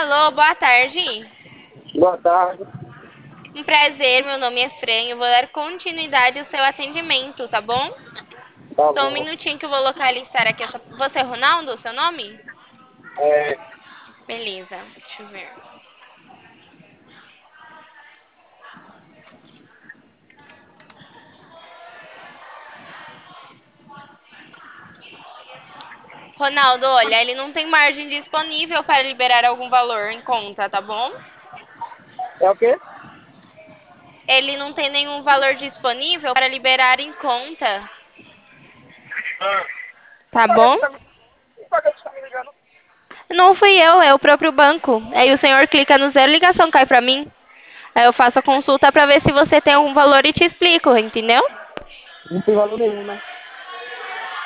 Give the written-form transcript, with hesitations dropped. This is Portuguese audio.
Alô, boa tarde. Boa tarde. Um prazer, meu nome é Fran. Eu vou dar continuidade ao seu atendimento, tá bom? Tá Só um bom. minutinho que eu vou localizar aqui essa. Você é Ronaldo, seu nome? É, Beleza, deixa eu ver. Ronaldo, olha, ele não tem margem disponível para liberar algum valor em conta, tá bom? é o quê? Ele não tem nenhum valor disponível para liberar em conta, Ah. tá bom? Quem paga que tá me ligando? Não fui eu, é o próprio banco. Aí o senhor clica no zero, ligação cai pra mim. Aí eu faço a consulta pra ver se você tem algum valor e te explico, entendeu? Não tem valor nenhum, né?